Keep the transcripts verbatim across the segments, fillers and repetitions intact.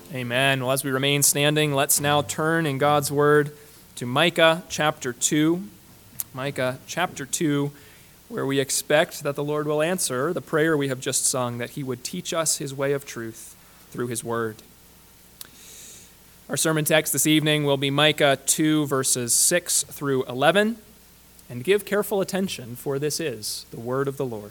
Amen. Well, as we remain standing, let's now turn in God's word to Micah chapter two. Micah chapter two, where we expect that the Lord will answer the prayer we have just sung, that he would teach us his way of truth through his word. Our sermon text this evening will be Micah two, verses six through eleven. And give careful attention, for this is the word of the Lord.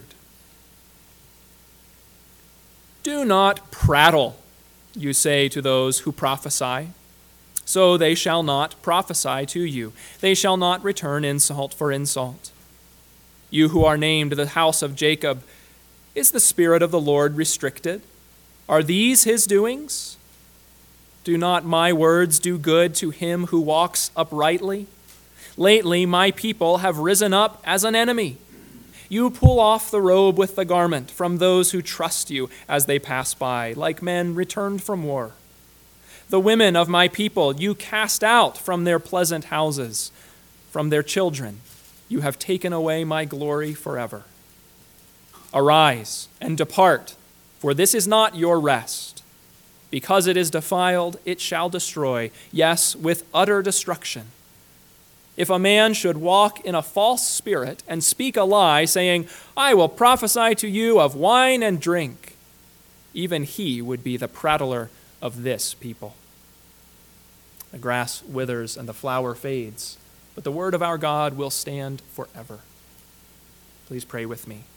Do not prattle, you say to those who prophesy. So they shall not prophesy to you. They shall not return insult for insult. You who are named the house of Jacob, is the Spirit of the Lord restricted? Are these his doings? Do not my words do good to him who walks uprightly? Lately my people have risen up as an enemy. You pull off the robe with the garment from those who trust you as they pass by, like men returned from war. The women of my people you cast out from their pleasant houses. From their children you have taken away my glory forever. Arise and depart, for this is not your rest. Because it is defiled, it shall destroy, yes, with utter destruction. If a man should walk in a false spirit and speak a lie, saying, I will prophesy to you of wine and drink, even he would be the prattler of this people. The grass withers and the flower fades, but the word of our God will stand forever. Please pray with me.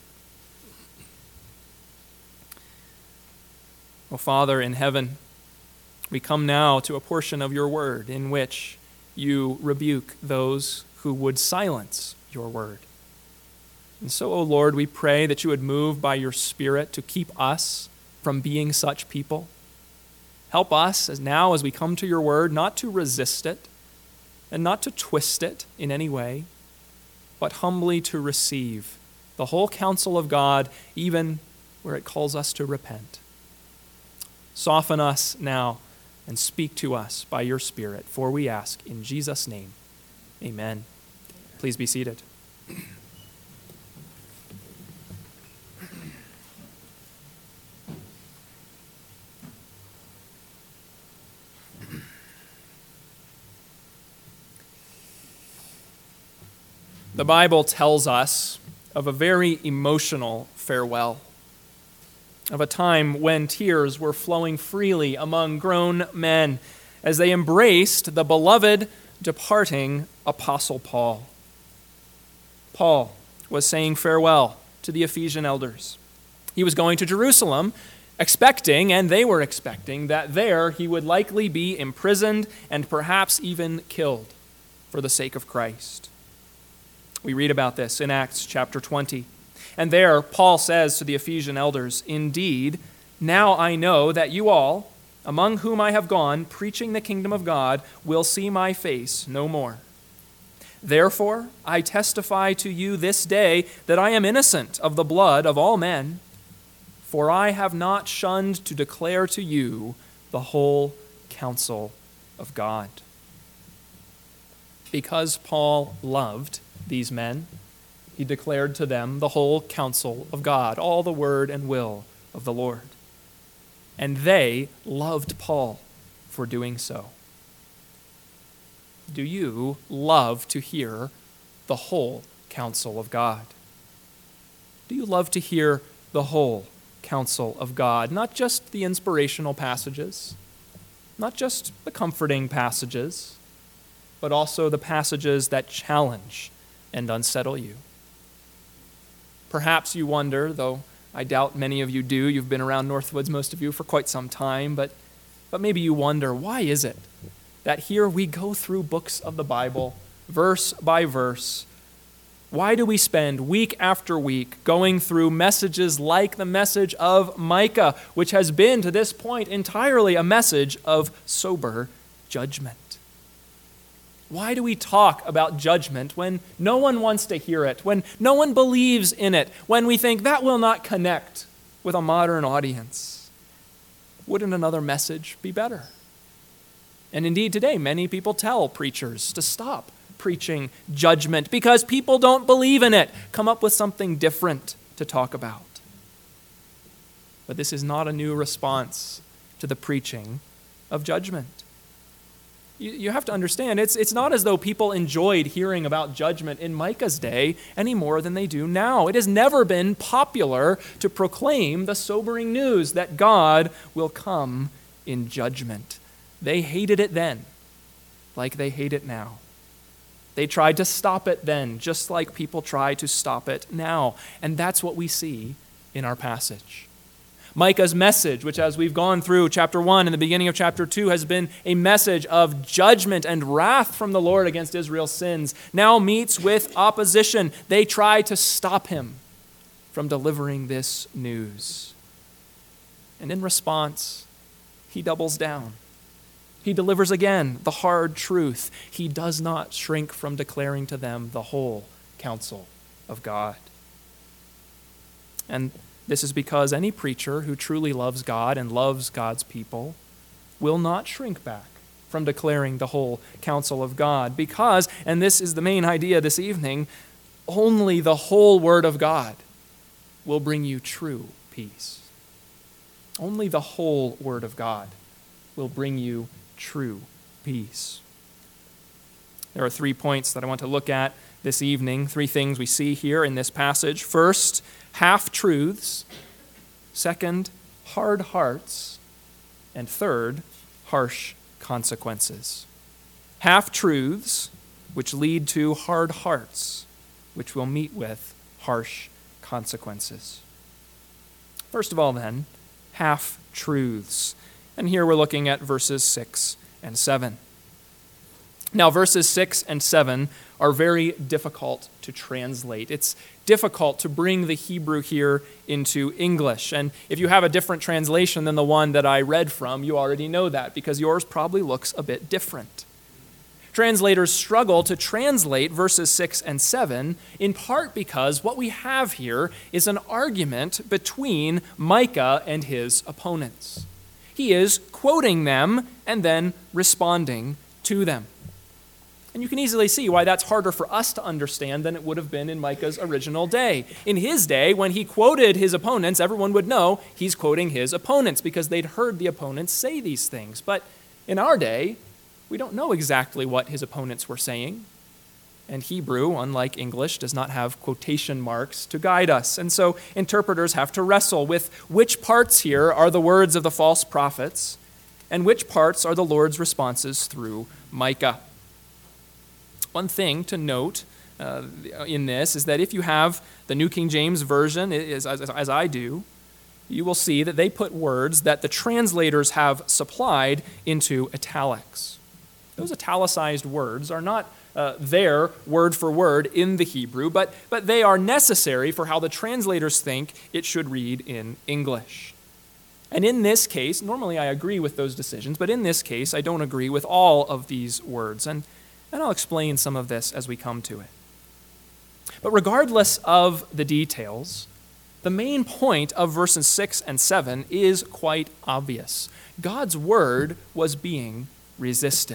O Father in heaven, we come now to a portion of your word in which you rebuke those who would silence your word. And so, O Lord, we pray that you would move by your Spirit to keep us from being such people. Help us as now as we come to your word not to resist it and not to twist it in any way, but humbly to receive the whole counsel of God, even where it calls us to repent. Soften us now and speak to us by your Spirit, for we ask in Jesus' name. Amen. Please be seated. The Bible tells us of a very emotional farewell, of a time when tears were flowing freely among grown men as they embraced the beloved, departing Apostle Paul. Paul was saying farewell to the Ephesian elders. He was going to Jerusalem, expecting, and they were expecting, that there he would likely be imprisoned and perhaps even killed for the sake of Christ. We read about this in Acts chapter twenty. And there, Paul says to the Ephesian elders, Indeed, now I know that you all, among whom I have gone, preaching the kingdom of God, will see my face no more. Therefore, I testify to you this day that I am innocent of the blood of all men, for I have not shunned to declare to you the whole counsel of God. Because Paul loved these men, he declared to them the whole counsel of God, all the word and will of the Lord. And they loved Paul for doing so. Do you love to hear the whole counsel of God? Do you love to hear the whole counsel of God? Not just the inspirational passages, not just the comforting passages, but also the passages that challenge and unsettle you. Perhaps you wonder, though I doubt many of you do, you've been around Northwoods, most of you, for quite some time, but, but maybe you wonder, why is it that here we go through books of the Bible, verse by verse? Why do we spend week after week going through messages like the message of Micah, which has been to this point entirely a message of sober judgment? Why do we talk about judgment when no one wants to hear it, when no one believes in it, when we think that will not connect with a modern audience? Wouldn't another message be better? And indeed today, many people tell preachers to stop preaching judgment because people don't believe in it. Come up with something different to talk about. But this is not a new response to the preaching of judgment. You, you have to understand, it's, it's not as though people enjoyed hearing about judgment in Micah's day any more than they do now. It has never been popular to proclaim the sobering news that God will come in judgment. They hated it then, like they hate it now. They tried to stop it then, just like people try to stop it now. And that's what we see in our passage. Micah's message, which as we've gone through chapter one and the beginning of chapter two, has been a message of judgment and wrath from the Lord against Israel's sins, now meets with opposition. They try to stop him from delivering this news. And in response, he doubles down. He delivers again the hard truth. He does not shrink from declaring to them the whole counsel of God. And this is because any preacher who truly loves God and loves God's people will not shrink back from declaring the whole counsel of God. Because, and this is the main idea this evening, only the whole Word of God will bring you true peace. Only the whole Word of God will bring you true peace. There are three points that I want to look at this evening, three things we see here in this passage. First, half-truths. Second, hard hearts. And third, harsh consequences. Half-truths, which lead to hard hearts, which will meet with harsh consequences. First of all, then, half-truths. And here we're looking at verses six and seven. Now, verses six and seven are very difficult to translate. It's difficult to bring the Hebrew here into English. And if you have a different translation than the one that I read from, you already know that, because yours probably looks a bit different. Translators struggle to translate verses six and seven, in part because what we have here is an argument between Micah and his opponents. He is quoting them and then responding to them. And you can easily see why that's harder for us to understand than it would have been in Micah's original day. In his day, when he quoted his opponents, everyone would know he's quoting his opponents because they'd heard the opponents say these things. But in our day, we don't know exactly what his opponents were saying. And Hebrew, unlike English, does not have quotation marks to guide us. And so interpreters have to wrestle with which parts here are the words of the false prophets and which parts are the Lord's responses through Micah. One thing to note uh, in this is that if you have the New King James Version, as, as, as I do, you will see that they put words that the translators have supplied into italics. Those italicized words are not uh, there word for word in the Hebrew, but, but they are necessary for how the translators think it should read in English. And in this case, normally I agree with those decisions, but in this case I don't agree with all of these words. And, and I'll explain some of this as we come to it. But regardless of the details, the main point of verses six and seven is quite obvious. God's word was being resisted.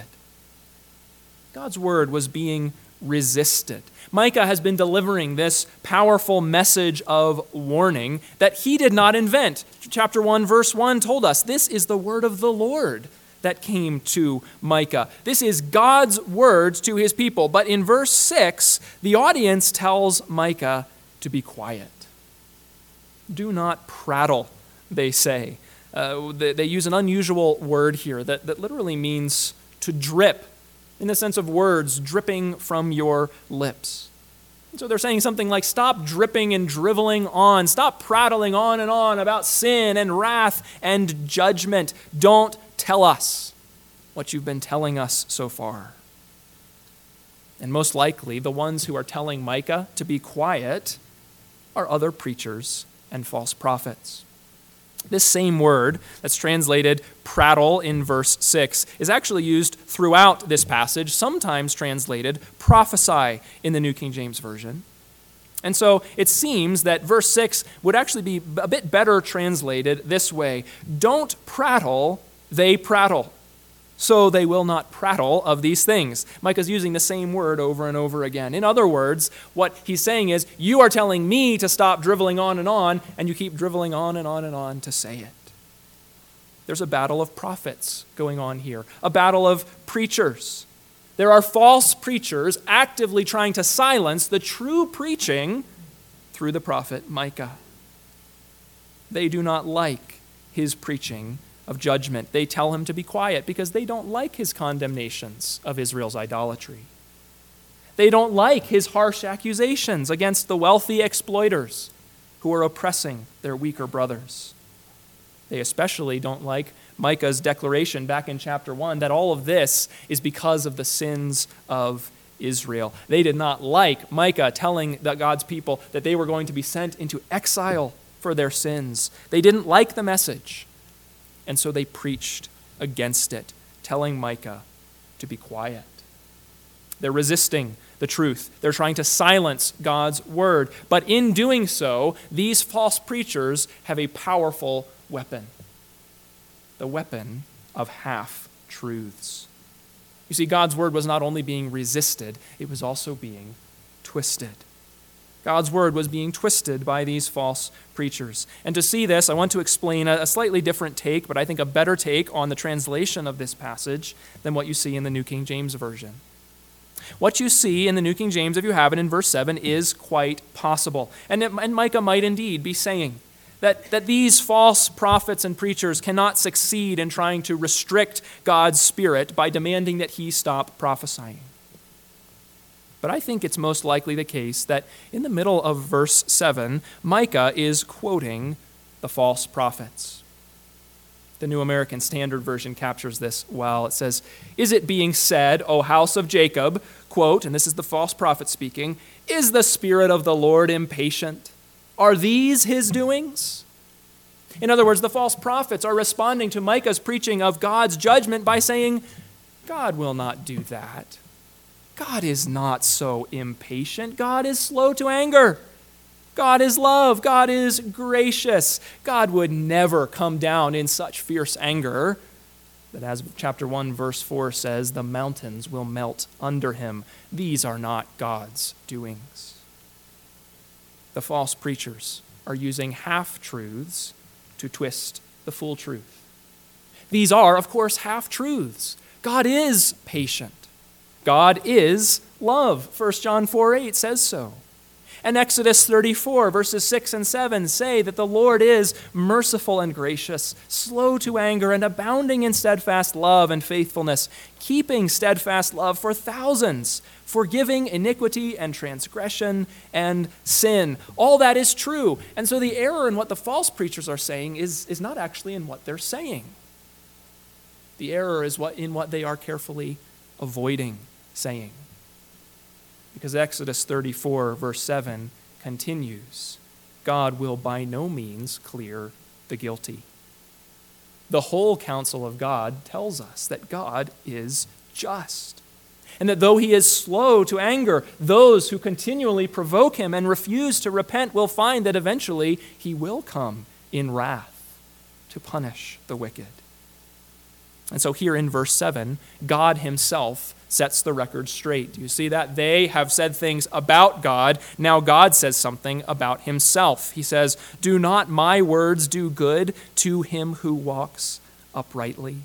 God's word was being resisted. Micah has been delivering this powerful message of warning that he did not invent. Chapter one, verse one told us, this is the word of the Lord that came to Micah. This is God's words to his people. But in verse six, the audience tells Micah to be quiet. Do not prattle, they say. Uh, they, they use an unusual word here that, that literally means to drip, in the sense of words dripping from your lips. And so they're saying something like, stop dripping and driveling on. Stop prattling on and on about sin and wrath and judgment. Don't tell us what you've been telling us so far. And most likely, the ones who are telling Micah to be quiet are other preachers and false prophets. This same word that's translated prattle in verse six is actually used throughout this passage, sometimes translated prophesy in the New King James Version. And so it seems that verse six would actually be a bit better translated this way. Don't prattle, they prattle. So they will not prattle of these things. Micah's using the same word over and over again. In other words, what he's saying is, you are telling me to stop driveling on and on, and you keep driveling on and on and on to say it. There's a battle of prophets going on here, a battle of preachers. There are false preachers actively trying to silence the true preaching through the prophet Micah. They do not like his preaching of judgment. They tell him to be quiet because they don't like his condemnations of Israel's idolatry. They don't like his harsh accusations against the wealthy exploiters who are oppressing their weaker brothers. They especially don't like Micah's declaration back in chapter one that all of this is because of the sins of Israel. They did not like Micah telling the God's people that they were going to be sent into exile for their sins. They didn't like the message, and so they preached against it, telling Micah to be quiet. They're resisting the truth. They're trying to silence God's word. But in doing so, these false preachers have a powerful weapon. The weapon of half-truths. You see, God's word was not only being resisted, it was also being twisted. God's word was being twisted by these false preachers. And to see this, I want to explain a slightly different take, but I think a better take on the translation of this passage than what you see in the New King James Version. What you see in the New King James, if you have it in verse seven, is quite possible. And, it, and Micah might indeed be saying that, that these false prophets and preachers cannot succeed in trying to restrict God's Spirit by demanding that he stop prophesying. But I think it's most likely the case that in the middle of verse seven, Micah is quoting the false prophets. The New American Standard Version captures this well. It says, "Is it being said, O house of Jacob," quote, and this is the false prophet speaking, "is the Spirit of the Lord impatient? Are these his doings?" In other words, the false prophets are responding to Micah's preaching of God's judgment by saying, God will not do that. God is not so impatient. God is slow to anger. God is love. God is gracious. God would never come down in such fierce anger that, as chapter one, verse four says, the mountains will melt under him. These are not God's doings. The false preachers are using half-truths to twist the full truth. These are, of course, half-truths. God is patient. God is love. First John four eight says so. And Exodus thirty-four, verses six and seven say that the Lord is merciful and gracious, slow to anger, and abounding in steadfast love and faithfulness, keeping steadfast love for thousands, forgiving iniquity and transgression and sin. All that is true. And so the error in what the false preachers are saying is, is not actually in what they're saying. The error is what in what they are carefully avoiding saying. Because Exodus thirty-four, verse seven continues, God will by no means clear the guilty. The whole counsel of God tells us that God is just, and that though he is slow to anger, those who continually provoke him and refuse to repent will find that eventually he will come in wrath to punish the wicked. And so here in verse seven, God himself sets the record straight. Do you see that? They have said things about God. Now God says something about himself. He says, "Do not my words do good to him who walks uprightly?"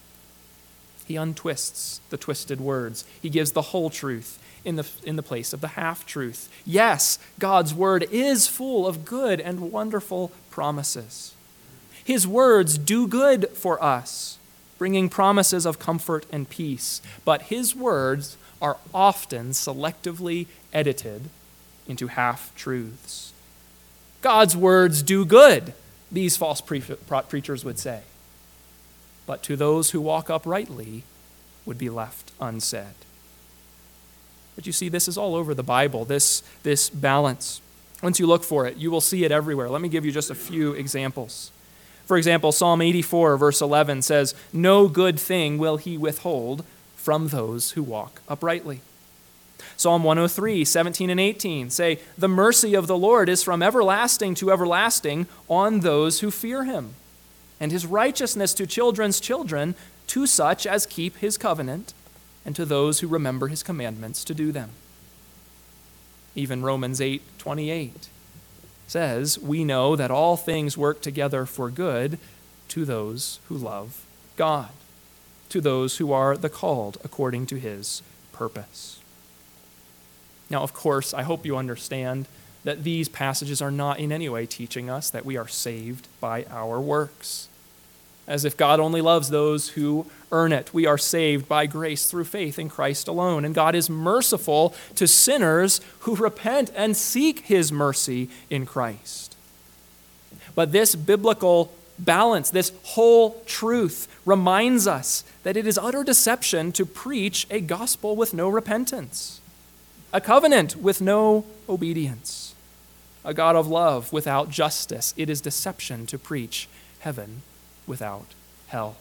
He untwists the twisted words. He gives the whole truth in the, in the place of the half-truth. Yes, God's word is full of good and wonderful promises. His words do good for us, bringing promises of comfort and peace. But his words are often selectively edited into half-truths. God's words do good, these false pre- preachers would say. But to those who walk uprightly would be left unsaid. But you see, this is all over the Bible, this, this balance. Once you look for it, you will see it everywhere. Let me give you just a few examples. For example, Psalm eighty-four, verse eleven says, "No good thing will he withhold from those who walk uprightly." Psalm one oh three, seventeen and eighteen say, "The mercy of the Lord is from everlasting to everlasting on those who fear him, and his righteousness to children's children, to such as keep his covenant, and to those who remember his commandments to do them." Even Romans eight twenty-eight says, "We know that all things work together for good to those who love God, to those who are the called according to his purpose. Now, of course, I hope you understand that these passages are not in any way teaching us that we are saved by our works, as if God only loves those who earn it. We are saved by grace through faith in Christ alone, and God is merciful to sinners who repent and seek his mercy in Christ. But this biblical balance, this whole truth, reminds us that it is utter deception to preach a gospel with no repentance, a covenant with no obedience, a God of love without justice. It is deception to preach heaven without hell.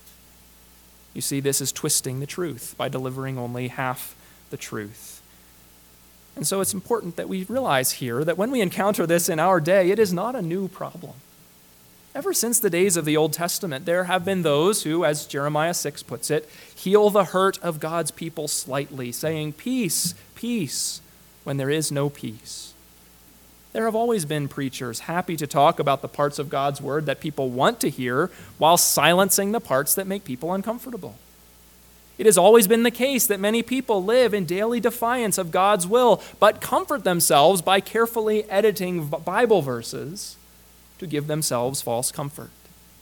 You see, this is twisting the truth by delivering only half the truth. And so it's important that we realize here that when we encounter this in our day, it is not a new problem. Ever since the days of the Old Testament, there have been those who, as Jeremiah six puts it, heal the hurt of God's people slightly, saying, "Peace, peace," when there is no peace. There have always been preachers happy to talk about the parts of God's word that people want to hear while silencing the parts that make people uncomfortable. It has always been the case that many people live in daily defiance of God's will, but comfort themselves by carefully editing Bible verses to give themselves false comfort.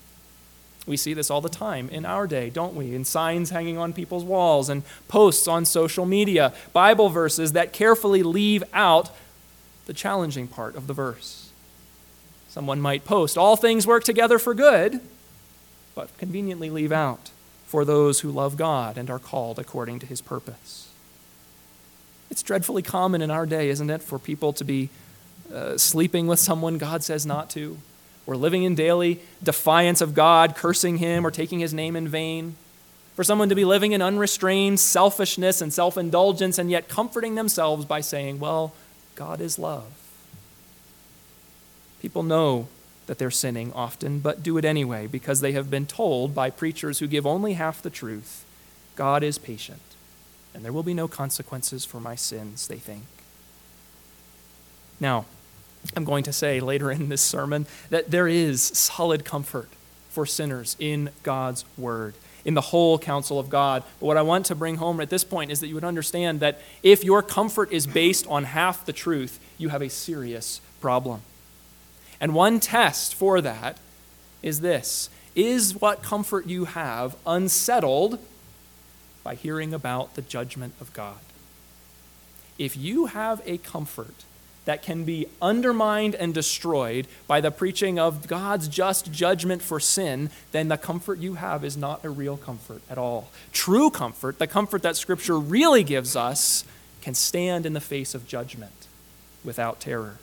We see this all the time in our day, don't we? In signs hanging on people's walls and posts on social media, Bible verses that carefully leave out the challenging part of the verse. Someone might post, "All things work together for good," but conveniently leave out, "for those who love God and are called according to his purpose." It's dreadfully common in our day, isn't it, for people to be uh, sleeping with someone God says not to, or living in daily defiance of God, cursing him or taking his name in vain, for someone to be living in unrestrained selfishness and self-indulgence and yet comforting themselves by saying, "Well, God is love." People know that they're sinning often, but do it anyway because they have been told by preachers who give only half the truth, "God is patient, and there will be no consequences for my sins," they think. Now, I'm going to say later in this sermon that there is solid comfort for sinners in God's word, in the whole counsel of God. But what I want to bring home at this point is that you would understand that if your comfort is based on half the truth, you have a serious problem. And one test for that is this: is what comfort you have unsettled by hearing about the judgment of God? If you have a comfort that can be undermined and destroyed by the preaching of God's just judgment for sin, then the comfort you have is not a real comfort at all. True comfort, the comfort that Scripture really gives us, can stand in the face of judgment without terror.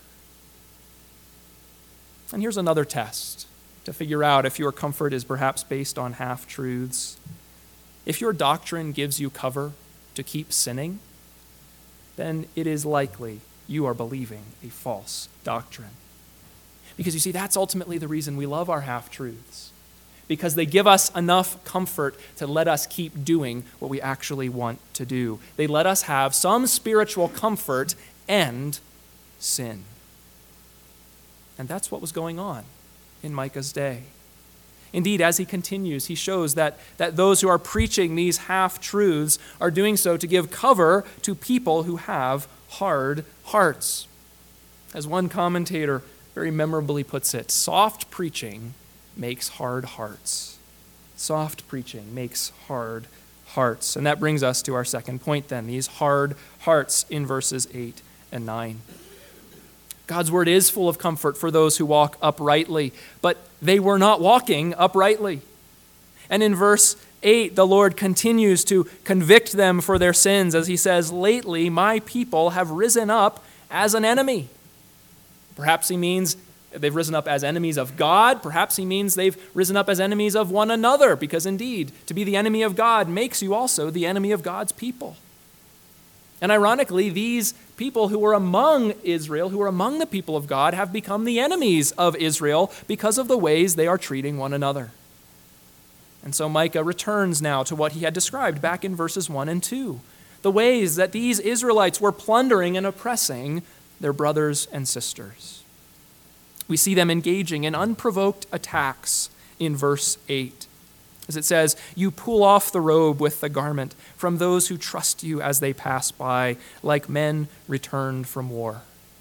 And here's another test to figure out if your comfort is perhaps based on half-truths. If your doctrine gives you cover to keep sinning, then it is likely you are believing a false doctrine. Because you see, that's ultimately the reason we love our half-truths. Because they give us enough comfort to let us keep doing what we actually want to do. They let us have some spiritual comfort and sin. And that's what was going on in Micah's day. Indeed, as he continues, he shows that, that those who are preaching these half-truths are doing so to give cover to people who have hard hearts. As one commentator very memorably puts it, soft preaching makes hard hearts. Soft preaching makes hard hearts. And that brings us to our second point then, these hard hearts in verses eight and nine. God's word is full of comfort for those who walk uprightly, but they were not walking uprightly. And in verse eight, the Lord continues to convict them for their sins as he says, "Lately my people have risen up as an enemy." Perhaps he means they've risen up as enemies of God. Perhaps he means they've risen up as enemies of one another, because indeed, to be the enemy of God makes you also the enemy of God's people. And ironically, these people who were among Israel, who were among the people of God, have become the enemies of Israel because of the ways they are treating one another. And so Micah returns now to what he had described back in verses one and two, the ways that these Israelites were plundering and oppressing their brothers and sisters. We see them engaging in unprovoked attacks in verse eight. As it says, you pull off the robe with the garment from those who trust you as they pass by, like men returned from war.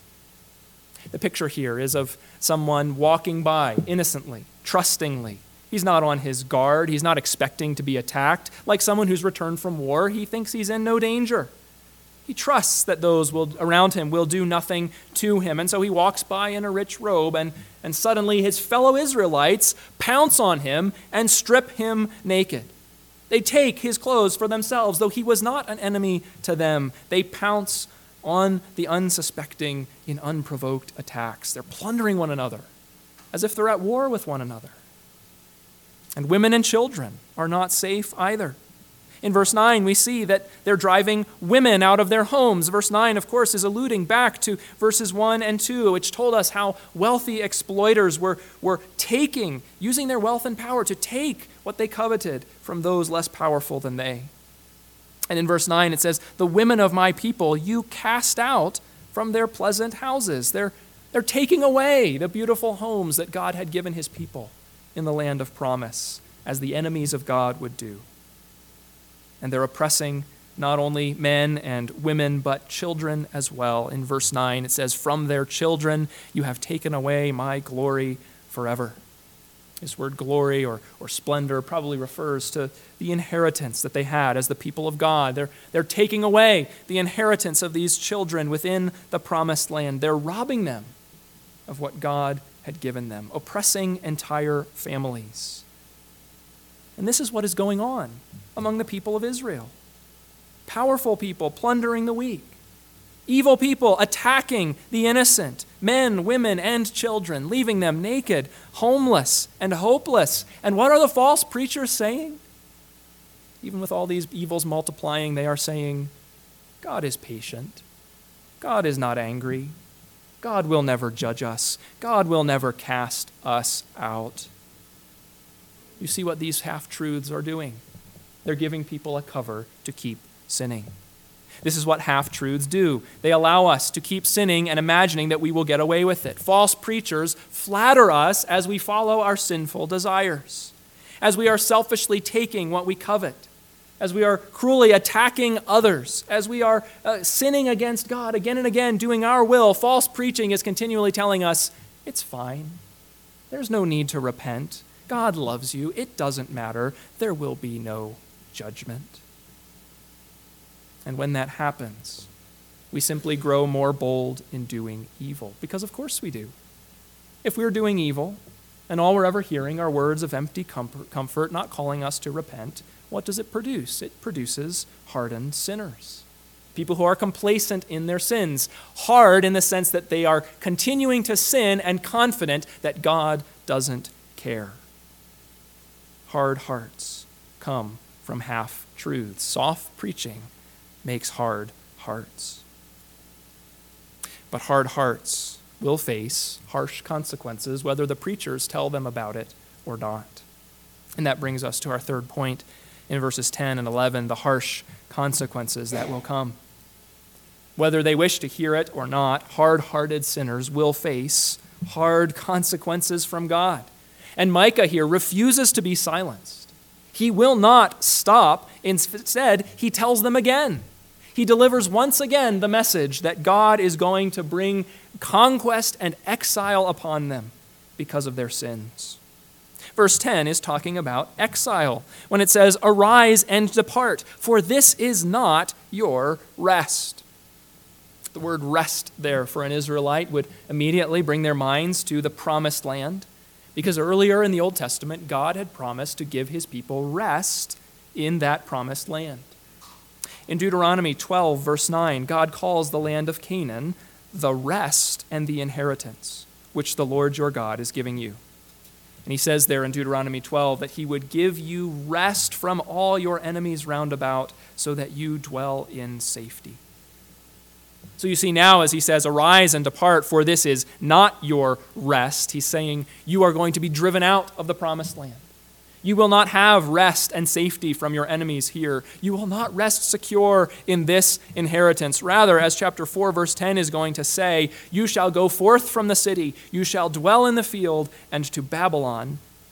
The picture here is of someone walking by innocently, trustingly. He's not on his guard. He's not expecting to be attacked. Like someone who's returned from war, he thinks he's in no danger. He trusts that those will, around him will do nothing to him. And so he walks by in a rich robe, and, and suddenly his fellow Israelites pounce on him and strip him naked. They take his clothes for themselves, though he was not an enemy to them. They pounce on the unsuspecting in unprovoked attacks. They're plundering one another as if they're at war with one another. And women and children are not safe either. In verse nine, we see that they're driving women out of their homes. Verse nine, of course, is alluding back to verses one and two, which told us how wealthy exploiters were, were taking, using their wealth and power to take what they coveted from those less powerful than they. And in verse nine, it says, the women of my people you cast out from their pleasant houses. They're, they're taking away the beautiful homes that God had given his people in the land of promise, as the enemies of God would do. And they're oppressing not only men and women, but children as well. In verse nine, it says, from their children you have taken away my glory forever. This word glory or, or splendor probably refers to the inheritance that they had as the people of God. They're, they're taking away the inheritance of these children within the promised land. They're robbing them of what God had given them, oppressing entire families. And this is what is going on among the people of Israel. Powerful people plundering the weak. Evil people attacking the innocent, men, women, and children, leaving them naked, homeless, and hopeless. And what are the false preachers saying? Even with all these evils multiplying, they are saying, God is patient. God is not angry. God will never judge us. God will never cast us out. You see what these half-truths are doing. They're giving people a cover to keep sinning. This is what half-truths do. They allow us to keep sinning and imagining that we will get away with it. False preachers flatter us as we follow our sinful desires, as we are selfishly taking what we covet, as we are cruelly attacking others, as we are uh, sinning against God again and again, doing our will. False preaching is continually telling us, it's fine. There's no need to repent. God loves you. It doesn't matter. There will be no judgment. And when that happens, we simply grow more bold in doing evil, because of course we do. If we're doing evil, and all we're ever hearing are words of empty comfort, comfort, not calling us to repent, what does it produce? It produces hardened sinners. People who are complacent in their sins. Hard in the sense that they are continuing to sin and confident that God doesn't care. Hard hearts come from half-truths. Soft preaching makes hard hearts. But hard hearts will face harsh consequences, whether the preachers tell them about it or not. And that brings us to our third point in verses ten and eleven, the harsh consequences that will come. Whether they wish to hear it or not, hard-hearted sinners will face hard consequences from God. And Micah here refuses to be silenced. He will not stop. Instead, he tells them again. He delivers once again the message that God is going to bring conquest and exile upon them because of their sins. Verse ten is talking about exile when it says, "Arise and depart, for this is not your rest." The word rest there for an Israelite would immediately bring their minds to the promised land, because earlier in the Old Testament, God had promised to give his people rest in that promised land. In Deuteronomy twelve, verse nine, God calls the land of Canaan the rest and the inheritance, which the Lord your God is giving you. And he says there in Deuteronomy twelve that he would give you rest from all your enemies round about so that you dwell in safety. So you see now as he says, "Arise and depart, for this is not your rest," he's saying you are going to be driven out of the promised land. You will not have rest and safety from your enemies here. You will not rest secure in this inheritance. Rather, as chapter four, verse ten is going to say, you shall go forth from the city, you shall dwell in the field, and to Babylon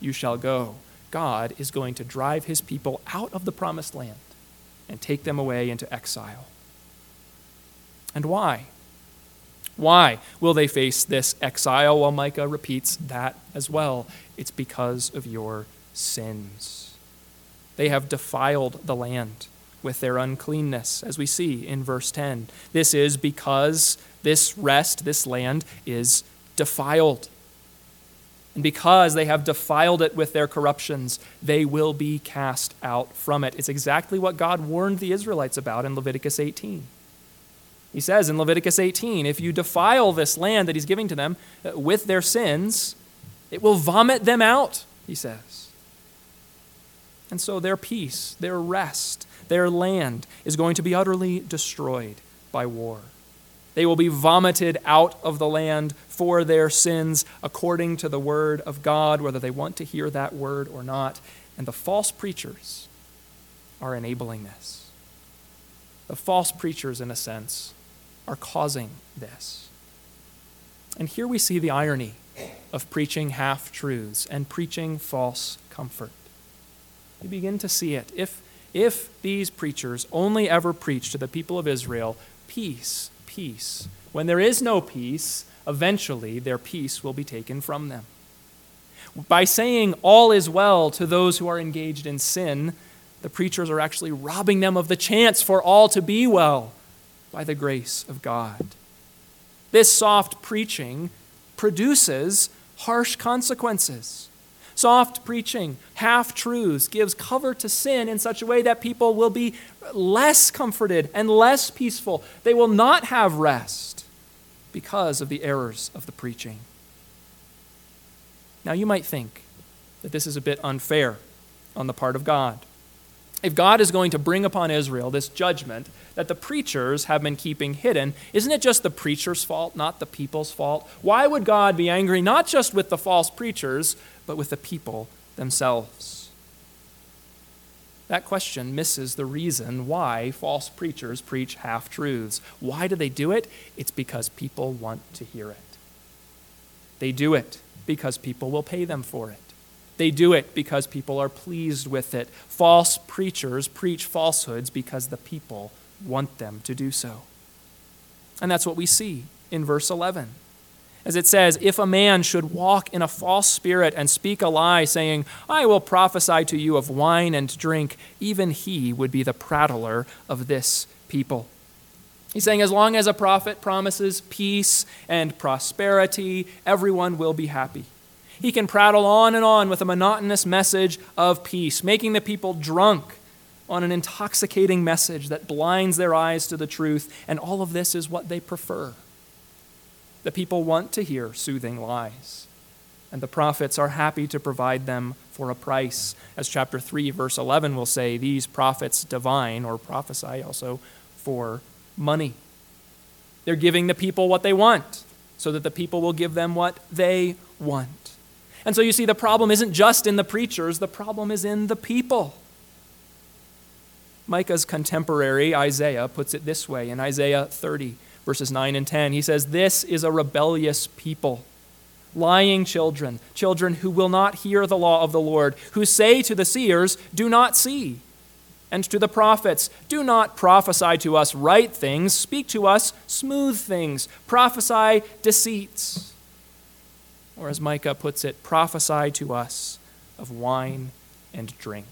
you shall go. God is going to drive his people out of the promised land and take them away into exile. And why? Why will they face this exile? Well, Micah repeats that as well. It's because of your sins. They have defiled the land with their uncleanness, as we see in verse ten. This is because this rest, this land, is defiled. And because they have defiled it with their corruptions, they will be cast out from it. It's exactly what God warned the Israelites about in Leviticus eighteen. He says in Leviticus eighteen, if you defile this land that he's giving to them with their sins, it will vomit them out, he says. And so their peace, their rest, their land is going to be utterly destroyed by war. They will be vomited out of the land for their sins according to the word of God, whether they want to hear that word or not. And the false preachers are enabling this. The false preachers, in a sense, are causing this. And here we see the irony of preaching half-truths and preaching false comfort. You begin to see it. If, if these preachers only ever preach to the people of Israel, peace, peace. When there is no peace, eventually their peace will be taken from them. By saying all is well to those who are engaged in sin, the preachers are actually robbing them of the chance for all to be well by the grace of God. This soft preaching produces harsh consequences. Soft preaching, half-truths, gives cover to sin in such a way that people will be less comforted and less peaceful. They will not have rest because of the errors of the preaching. Now, you might think that this is a bit unfair on the part of God. If God is going to bring upon Israel this judgment that the preachers have been keeping hidden, isn't it just the preacher's fault, not the people's fault? Why would God be angry not just with the false preachers, but with the people themselves? That question misses the reason why false preachers preach half-truths. Why do they do it? It's because people want to hear it. They do it because people will pay them for it. They do it because people are pleased with it. False preachers preach falsehoods because the people want them to do so. And that's what we see in verse eleven. As it says, if a man should walk in a false spirit and speak a lie, saying, I will prophesy to you of wine and drink, even he would be the prattler of this people. He's saying as long as a prophet promises peace and prosperity, everyone will be happy. He can prattle on and on with a monotonous message of peace, making the people drunk on an intoxicating message that blinds their eyes to the truth, and all of this is what they prefer. The people want to hear soothing lies, and the prophets are happy to provide them for a price. As chapter three, verse eleven will say, these prophets divine, or prophesy also, for money. They're giving the people what they want, so that the people will give them what they want. And so you see, the problem isn't just in the preachers, the problem is in the people. Micah's contemporary, Isaiah, puts it this way in Isaiah thirty, verses nine and ten. He says, this is a rebellious people, lying children, children who will not hear the law of the Lord, who say to the seers, do not see, and to the prophets, do not prophesy to us right things, speak to us smooth things, prophesy deceits. Or as Micah puts it, prophesy to us of wine and drink.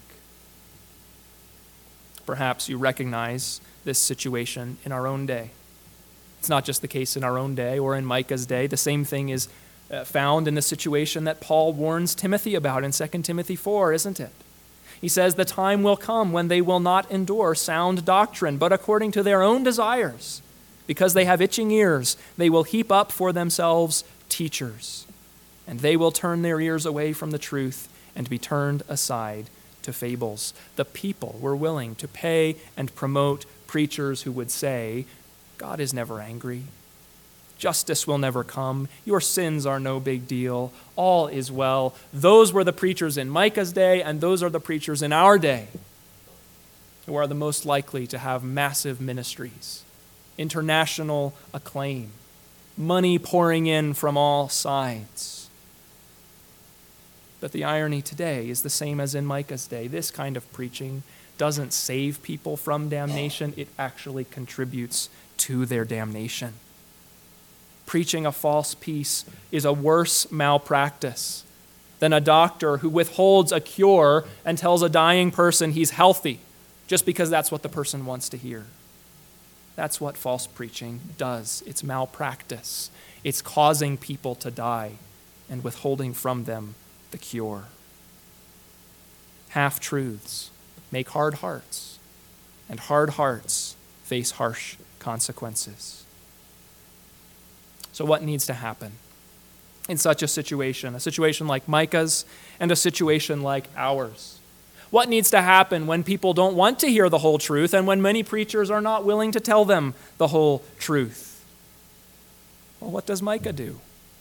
Perhaps you recognize this situation in our own day. It's not just the case in our own day or in Micah's day. The same thing is found in the situation that Paul warns Timothy about in Second Timothy four, isn't it? He says, the time will come when they will not endure sound doctrine, but according to their own desires. Because they have itching ears, they will heap up for themselves teachers. And they will turn their ears away from the truth and be turned aside to fables. The people were willing to pay and promote preachers who would say, God is never angry. Justice will never come. Your sins are no big deal. All is well. Those were the preachers in Micah's day, and those are the preachers in our day who are the most likely to have massive ministries, international acclaim, money pouring in from all sides. But the irony today is the same as in Micah's day. This kind of preaching doesn't save people from damnation, it actually contributes to their damnation. Preaching a false peace is a worse malpractice than a doctor who withholds a cure and tells a dying person he's healthy just because that's what the person wants to hear. That's what false preaching does. It's malpractice. It's causing people to die and withholding from them the cure. Half-truths make hard hearts, and hard hearts face harsh consequences. So what needs to happen in such a situation, a situation like Micah's and a situation like ours? What needs to happen when people don't want to hear the whole truth and when many preachers are not willing to tell them the whole truth? Well, what does Micah do?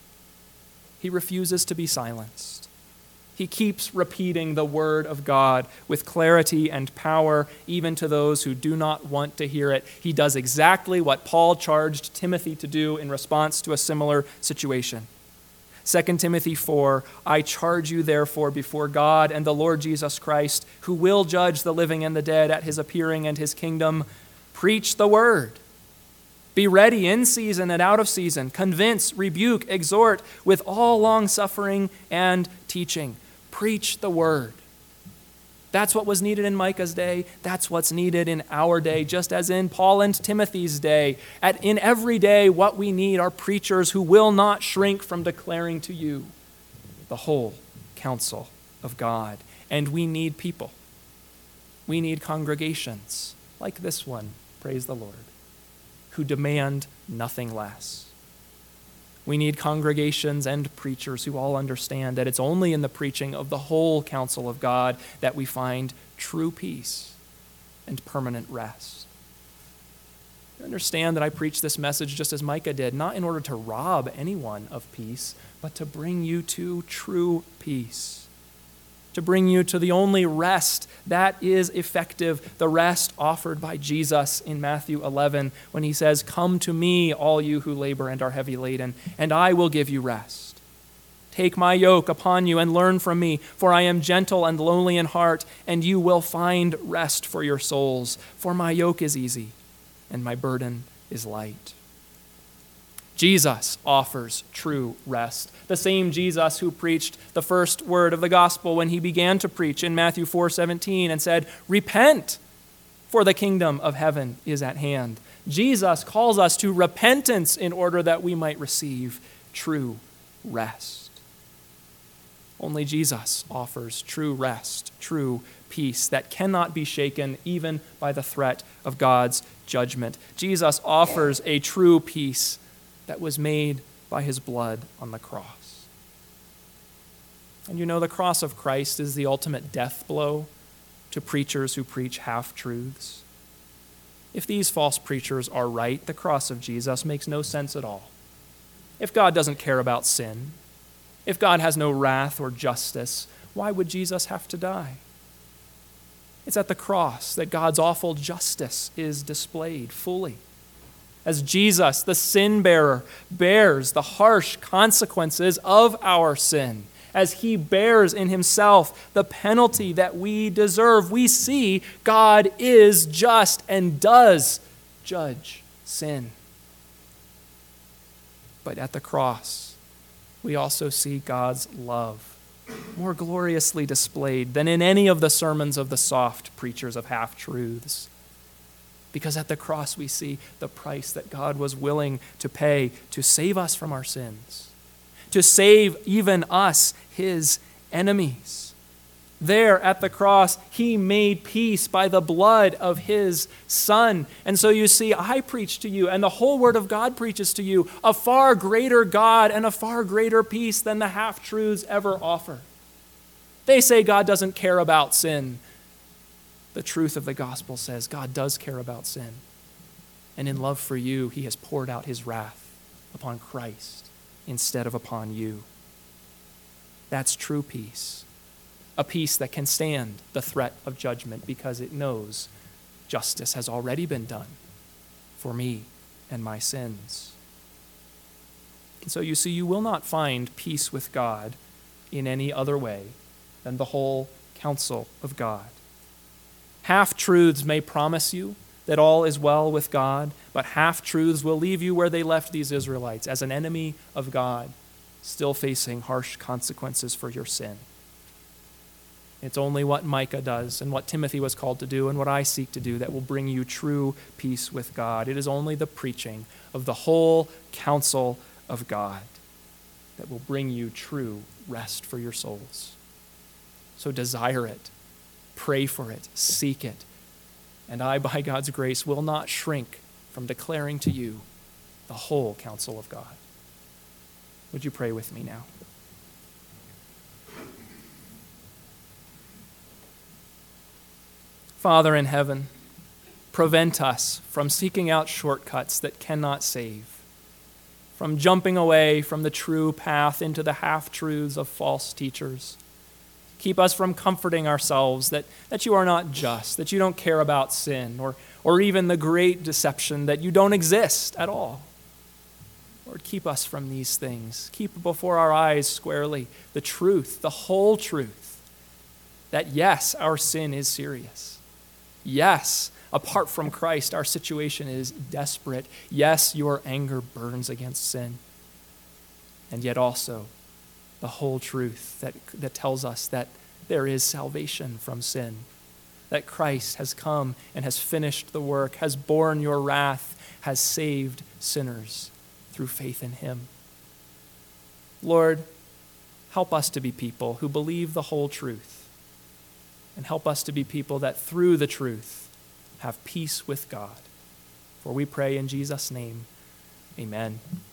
He refuses to be silenced. He keeps repeating the word of God with clarity and power, even to those who do not want to hear it. He does exactly what Paul charged Timothy to do in response to a similar situation. Second Timothy four, I charge you therefore before God and the Lord Jesus Christ, who will judge the living and the dead at his appearing and his kingdom, preach the word. Be ready in season and out of season. Convince, rebuke, exhort with all long-suffering and teaching. Preach the word. That's what was needed in Micah's day. That's what's needed in our day, just as in Paul and Timothy's day. At, in every day, what we need are preachers who will not shrink from declaring to you the whole counsel of God. And we need people. We need congregations like this one, praise the Lord, who demand nothing less. We need congregations and preachers who all understand that it's only in the preaching of the whole counsel of God that we find true peace and permanent rest. You understand that I preach this message just as Micah did, not in order to rob anyone of peace, but to bring you to true peace. To bring you to the only rest that is effective, the rest offered by Jesus in Matthew eleven when he says, come to me, all you who labor and are heavy laden, and I will give you rest. Take my yoke upon you and learn from me, for I am gentle and lowly in heart, and you will find rest for your souls. For my yoke is easy and my burden is light. Jesus offers true rest. The same Jesus who preached the first word of the gospel when he began to preach in Matthew four seventeen and said, repent, for the kingdom of heaven is at hand. Jesus calls us to repentance in order that we might receive true rest. Only Jesus offers true rest, true peace that cannot be shaken even by the threat of God's judgment. Jesus offers a true peace that was made by his blood on the cross. And you know, the cross of Christ is the ultimate death blow to preachers who preach half-truths. If these false preachers are right, the cross of Jesus makes no sense at all. If God doesn't care about sin, if God has no wrath or justice, why would Jesus have to die? It's at the cross that God's awful justice is displayed fully. As Jesus, the sin bearer, bears the harsh consequences of our sin, as he bears in himself the penalty that we deserve, we see God is just and does judge sin. But at the cross, we also see God's love more gloriously displayed than in any of the sermons of the soft preachers of half-truths. Because at the cross we see the price that God was willing to pay to save us from our sins, to save even us, his enemies. There at the cross, he made peace by the blood of his Son. And so you see, I preach to you, and the whole Word of God preaches to you, a far greater God and a far greater peace than the half-truths ever offer. They say God doesn't care about sin. The truth of the gospel says God does care about sin. And in love for you, he has poured out his wrath upon Christ instead of upon you. That's true peace. A peace that can stand the threat of judgment because it knows justice has already been done for me and my sins. And so you see, you will not find peace with God in any other way than the whole counsel of God. Half-truths may promise you that all is well with God, but half-truths will leave you where they left these Israelites, as an enemy of God, still facing harsh consequences for your sin. It's only what Micah does and what Timothy was called to do and what I seek to do that will bring you true peace with God. It is only the preaching of the whole counsel of God that will bring you true rest for your souls. So desire it, pray for it, seek it, and I, by God's grace, will not shrink from declaring to you the whole counsel of God. Would you pray with me now? Father in heaven, prevent us from seeking out shortcuts that cannot save, from jumping away from the true path into the half-truths of false teachers. Keep us from comforting ourselves that, that you are not just, that you don't care about sin, or, or even the great deception that you don't exist at all. Lord, keep us from these things. Keep before our eyes squarely the truth, the whole truth, that yes, our sin is serious. Yes, apart from Christ, our situation is desperate. Yes, your anger burns against sin. And yet also the whole truth that, that tells us that there is salvation from sin, that Christ has come and has finished the work, has borne your wrath, has saved sinners through faith in him. Lord, help us to be people who believe the whole truth, and help us to be people that through the truth have peace with God. For we pray in Jesus' name, amen.